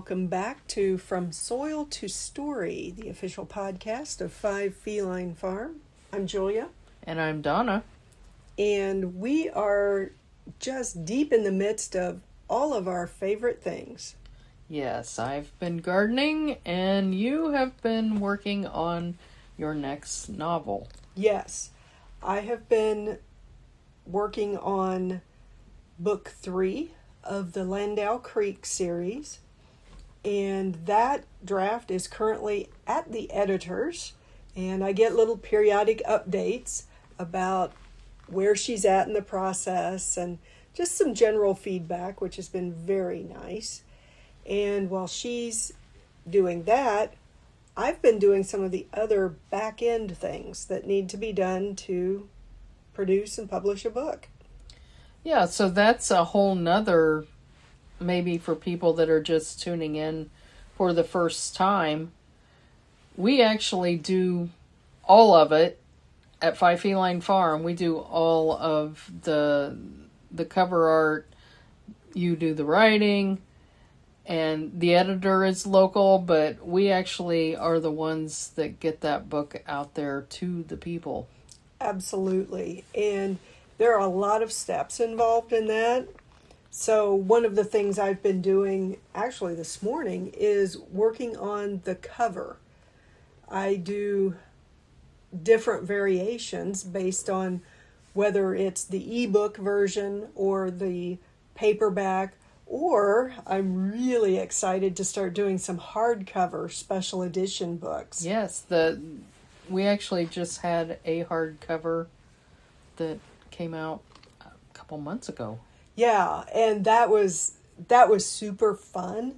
welcome back to From Soil to Story, the official podcast of 5 Feline Farm. I'm Julia. And I'm Donna. And we are just deep in the midst of all of our favorite things. Yes, I've been gardening, and you have been working on your next novel. Yes, I have been working on book 3 of the Landau Creek series, and that draft is currently at the editor's, and I get little periodic updates about where she's at in the process and just some general feedback, which has been very nice. And while she's doing that, I've been doing some of the other back-end things that need to be done to produce and publish a book. Yeah, so that's a whole nother, maybe for people that are just tuning in for the first time. We actually do all of it at 5 Feline Farm. We do all of the cover art. You do the writing, and the editor is local, but we actually are the ones that get that book out there to the people. Absolutely. And there are a lot of steps involved in that. So one of the things I've been doing actually this morning is working on the cover. I do different variations based on whether it's the ebook version or the paperback, or I'm really excited to start doing some hardcover special edition books. Yes, we actually just had a hardcover that came out a couple months ago. Yeah, and that was super fun.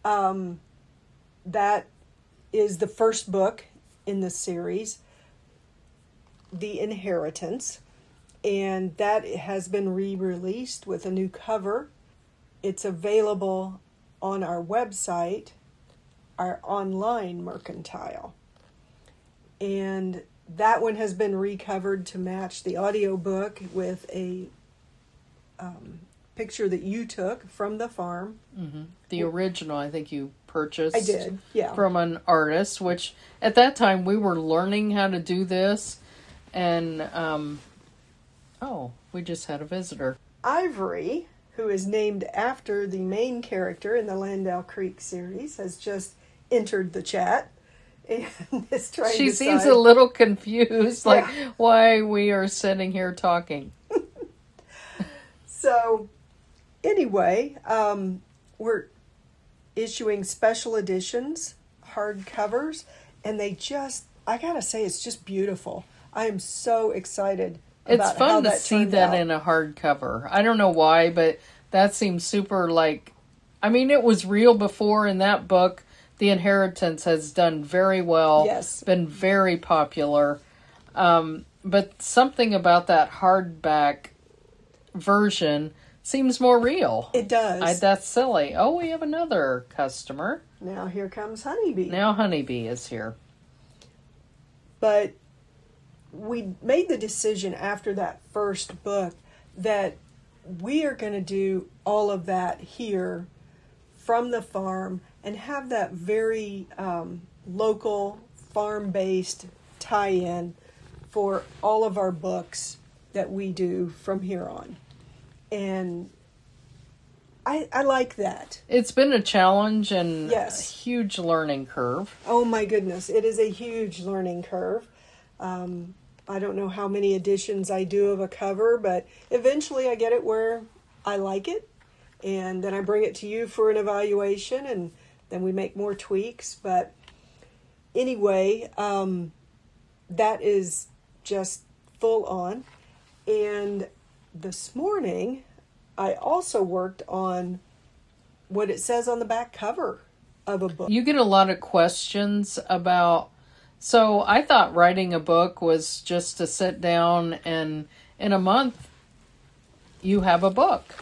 That is the first book in the series, The Inheritance, and that has been re-released with a new cover. It's available on our website, our online mercantile. And that one has been recovered to match the audiobook with a picture that you took from the farm. Mm-hmm. The original, I think you purchased. I did, yeah. From an artist, which at that time we were learning how to do this. And, we just had a visitor. Ivory, who is named after the main character in the Landau Creek series, has just entered the chat. And is trying she to seems decide. a little confused, like why we are sitting here talking. So, anyway, we're issuing special editions, hardcovers, and I gotta say, it's just beautiful. I am so excited about It's fun to see that out. in a hardcover. I don't know why, but that seems super it was real before in that book. The Inheritance has done very well. Yes. Been very popular. But something about that hardback version seems more real. It does. That's silly. Oh, we have another customer. Now here comes Honeybee. Now Honeybee is here. But we made the decision after that first book that we are going to do all of that here from the farm and have that very local, farm-based tie-in for all of our books that we do from here on. And I like that. It's been a challenge and Yes. a huge learning curve. Oh my goodness, it is a huge learning curve. I don't know how many editions I do of a cover, but eventually I get it where I like it. And then I bring it to you for an evaluation, and then we make more tweaks. But anyway, that is just full on. And this morning, I also worked on what it says on the back cover of a book. You get a lot of questions about... So I thought writing a book was just to sit down and in a month you have a book.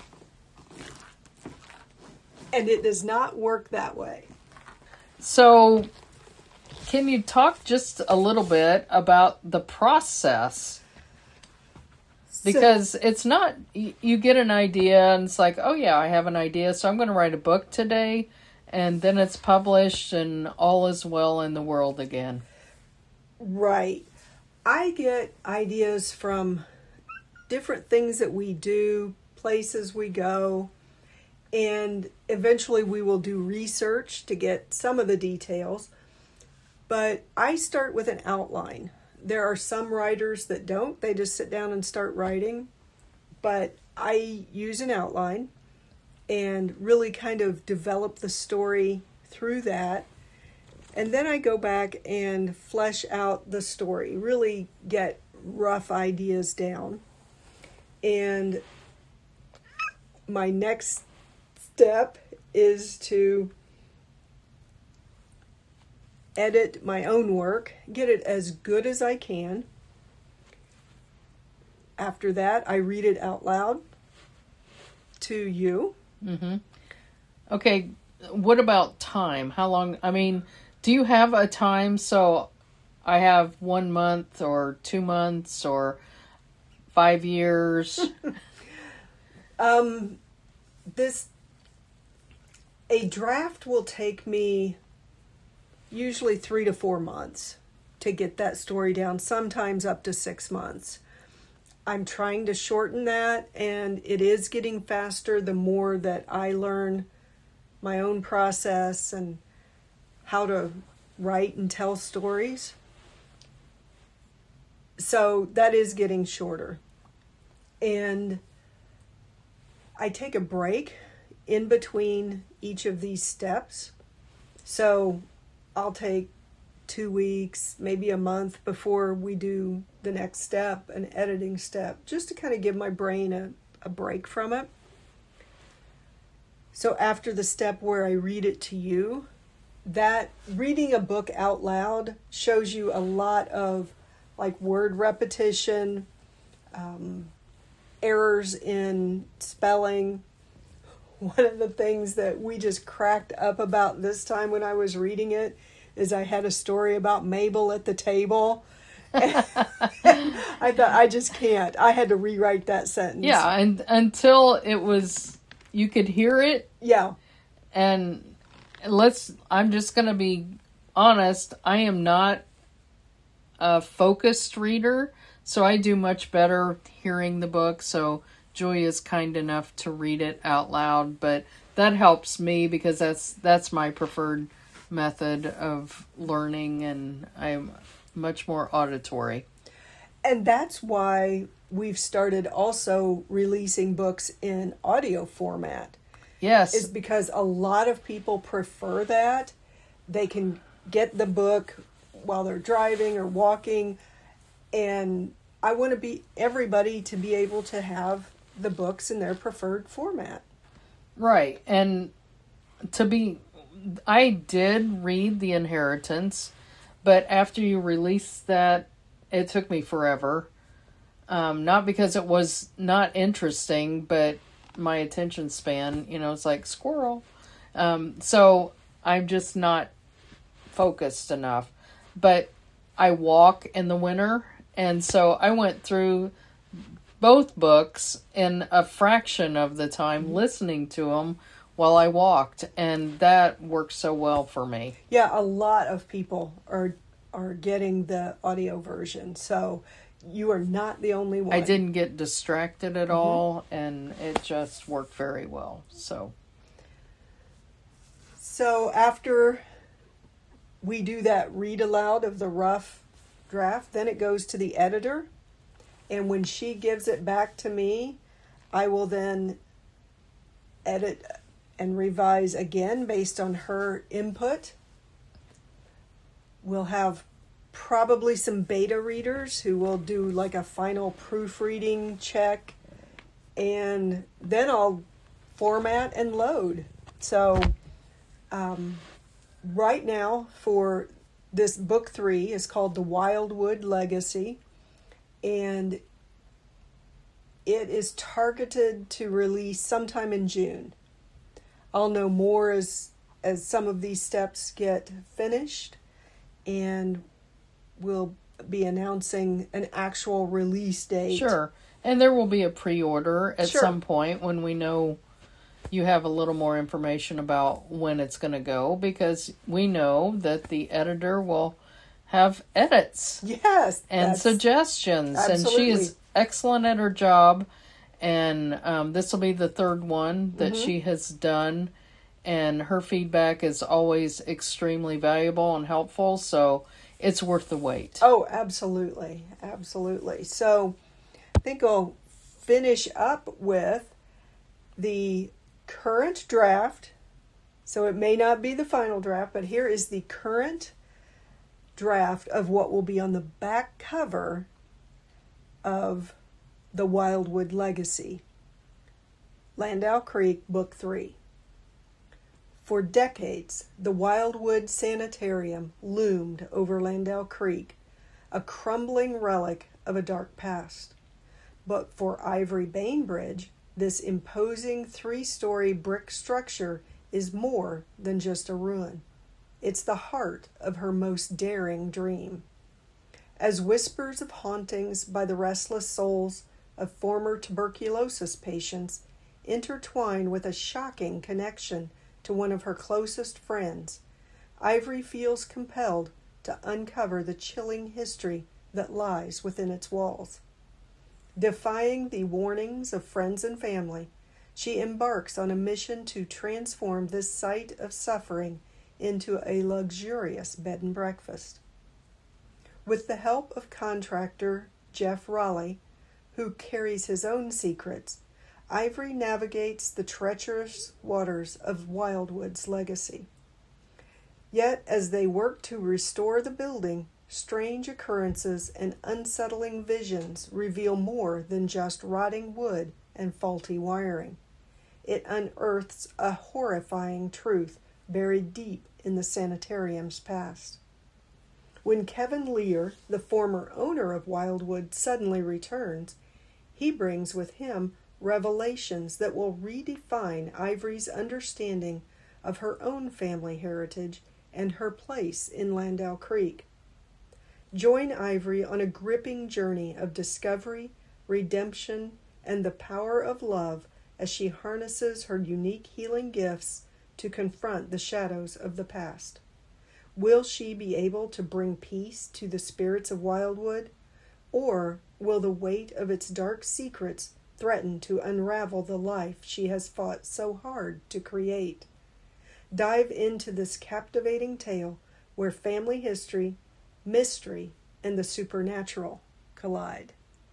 And it does not work that way. So can you talk just a little bit about the process? Because it's not, you get an idea and it's like, oh yeah, I have an idea, so I'm going to write a book today. and then it's published and all is well in the world again. Right. I get ideas from different things that we do, places we go, and eventually we will do research to get some of the details. But I start with an outline. There are some writers that don't. They just sit down and start writing. But I use an outline and really kind of develop the story through that. And then I go back and flesh out the story, really get rough ideas down. And my next step is to edit my own work, get it as good as I can. After that, I read it out loud to you. Mm-hmm. Okay, what about time? How long, do you have a time? So I have 1 month or 2 months or 5 years? A draft will take me usually 3 to 4 months to get that story down, sometimes up to 6 months. I'm trying to shorten that, and it is getting faster the more that I learn my own process and how to write and tell stories. So that is getting shorter. And I take a break in between each of these steps. So I'll take 2 weeks, maybe a month before we do the next step, an editing step, just to kind of give my brain a break from it. So after the step where I read it to you, that reading a book out loud shows you a lot of like word repetition, errors in spelling. One of the things that we just cracked up about this time when I was reading it is I had a story about Mabel at the table. I thought, I just can't. I had to rewrite that sentence. Yeah, and until it was, you could hear it. Yeah. And I'm just going to be honest, I am not a focused reader, so I do much better hearing the book. So Joy is kind enough to read it out loud, but that helps me because that's my preferred method of learning, and I'm much more auditory. And that's why we've started also releasing books in audio format. Yes. Is because a lot of people prefer that. They can get the book while they're driving or walking, and I want everybody to be able to have the books in their preferred format. Right. And I did read The Inheritance, but after you released that, it took me forever. Not because it was not interesting, but my attention span, it's like squirrel. So I'm just not focused enough. But I walk in the winter, and so I went through both books in a fraction of the time listening to them while I walked, and that worked so well for me. Yeah, a lot of people are getting the audio version, so you are not the only one. I didn't get distracted at all, and it just worked very well. So after we do that read aloud of the rough draft, then it goes to the editor, and when she gives it back to me, I will then edit and revise again based on her input. We'll have probably some beta readers who will do like a final proofreading check, and then I'll format and load. So right now for this book 3 is called The Wildwood Legacy, and it is targeted to release sometime in June. I'll know more as some of these steps get finished, and we'll be announcing an actual release date. Sure. And there will be a pre-order at Sure. some point when we know, you have a little more information about when it's going to go, because we know that the editor will have edits. Yes. And suggestions. Absolutely. And she is excellent at her job. And this will be the third one that she has done. And her feedback is always extremely valuable and helpful. So it's worth the wait. Oh, absolutely. Absolutely. So I think I'll finish up with the current draft. So it may not be the final draft, but here is the current draft of what will be on the back cover of The Wildwood Legacy. Landau Creek, Book 3. For decades, the Wildwood Sanitarium loomed over Landau Creek, a crumbling relic of a dark past. But for Ivory Bainbridge, this imposing 3-story brick structure is more than just a ruin. It's the heart of her most daring dream. As whispers of hauntings by the restless souls of former tuberculosis patients intertwine with a shocking connection to one of her closest friends, Ivory feels compelled to uncover the chilling history that lies within its walls. Defying the warnings of friends and family, she embarks on a mission to transform this site of suffering into a luxurious bed and breakfast. With the help of contractor Jeff Raleigh, who carries his own secrets, Ivory navigates the treacherous waters of Wildwood's legacy. Yet, as they work to restore the building, strange occurrences and unsettling visions reveal more than just rotting wood and faulty wiring. It unearths a horrifying truth buried deep in the sanitarium's past. When Kevin Lear, the former owner of Wildwood, suddenly returns, he brings with him revelations that will redefine Ivory's understanding of her own family heritage and her place in Landau Creek. Join Ivory on a gripping journey of discovery, redemption, and the power of love as she harnesses her unique healing gifts to confront the shadows of the past. Will she be able to bring peace to the spirits of Wildwood, or will the weight of its dark secrets threaten to unravel the life she has fought so hard to create? Dive into this captivating tale where family history, mystery, and the supernatural collide.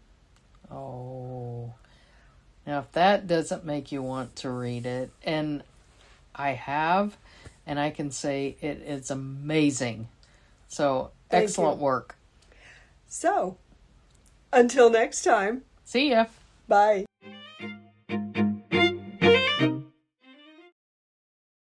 Oh. Now, if that doesn't make you want to read it, and I have, and I can say it is amazing. So, excellent work. So, until next time. See ya. Bye.